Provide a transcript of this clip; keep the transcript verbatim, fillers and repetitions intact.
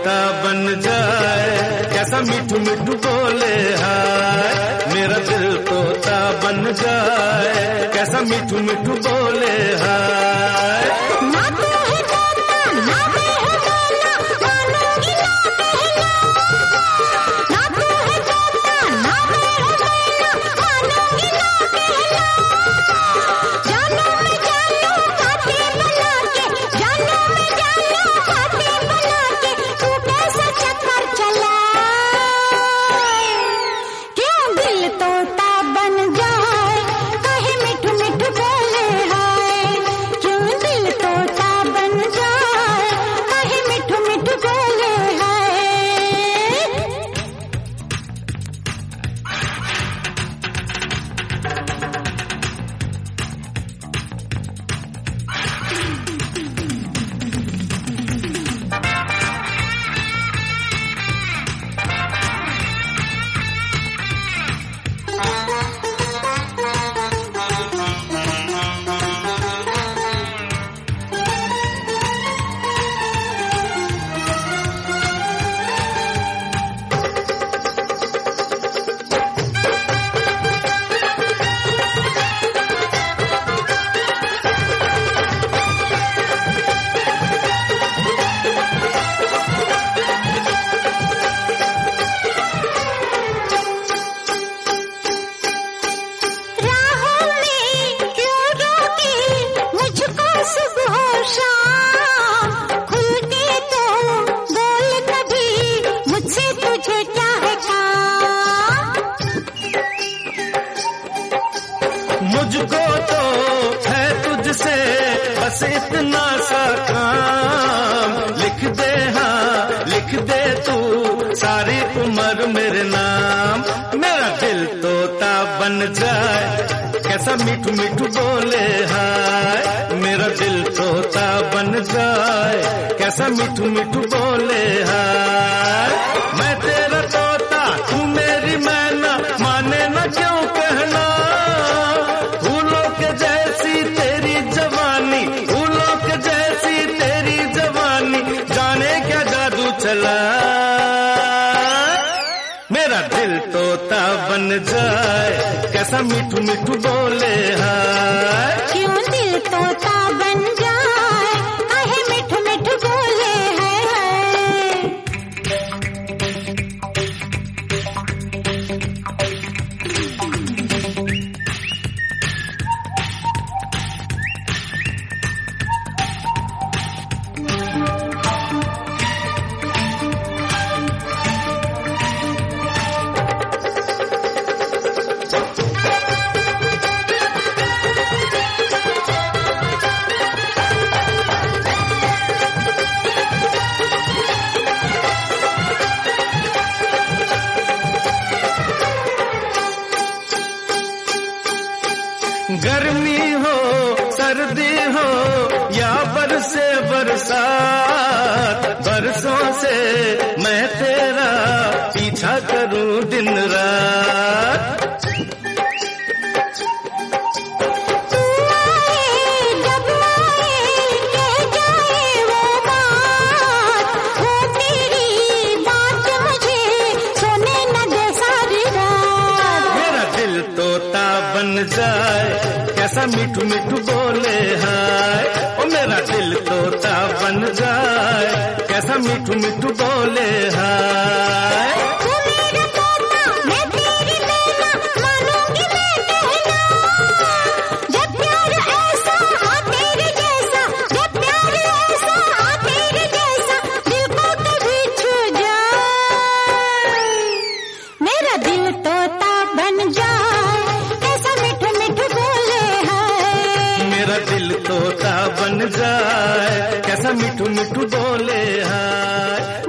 तोता बन जाए, कैसा मिठू मिठू बोले हाय। मेरा दिल तोता बन जाए, कैसा मिठू मिठू बोले हाय। ना तू है तोता ना मैं हूँ बोला, मानूंगी ना कहना। ना तू है तोता ना मैं हूँ बोला, मानूंगी ना कहना। जानो मैं जानो बातें बना के, जानो मैं जानो बातें बना के, तू कैसा चक्कर चला क्यों दिल तोता बन जाए, कहे मिठू मिठू बोले हाय। क्यों दिल तोता बन जाए, कहे मिठू मिठू बोले हाय। राहों में क्यों रोके मुझको सुबह शाम, खुलके तो बोल कभी मुझसे तुझे क्या है काम। मुझको तो है तुझसे बस इतना सा काम, लिख दे हाँ लिख दे तू सारी उम्र मेरे नाम। मेरा दिल तोता बन जाए, कैसा मिठू मिठू बोले हाय। मेरा दिल तोता बन जाए, कैसा मिठू मिठू बोले हाय। मैं तेरा तोता तू मेरी मैना, माने ना क्यों कहना। फूलों के जैसी तेरी जवानी, फूलों के जैसी तेरी जवानी, जाने क्या जादू चला। मेरा दिल तोता बन जाए, कैसा मिठू मिठू बोले हाय। क्यों दिल तोता बन जाए, कहे मिठू मिठू बोले हाय। गर्मी हो सर्दी हो या बरसे बरसात, बरसों से मैं तेरा पीछा करूं दिन रात। तू आए जब आए कह जाए वो बात, वो तेरी बात मुझे सुने न दे सारी रात। मेरा दिल तोता बन जाए, कैसा मिठू मिठू बोले हाय। ओ मेरा दिल तोता बन जाए, कैसा मिठू मिठू बोले हाय। तू मेरा तोता मैं तेरी मैना, मानूंगी मैं कहना। जब प्यार ऐसा हो तेरे जैसा, जब प्यार ऐसा हो तेरे जैसा, दिल को कभी छू जाए। मेरा दिल तोता बन जाए, कैसा मिठू मिठू बोले हाय। मेरा दिल तोता बन जाए, कैसा मिठू मिठू बोले हाय।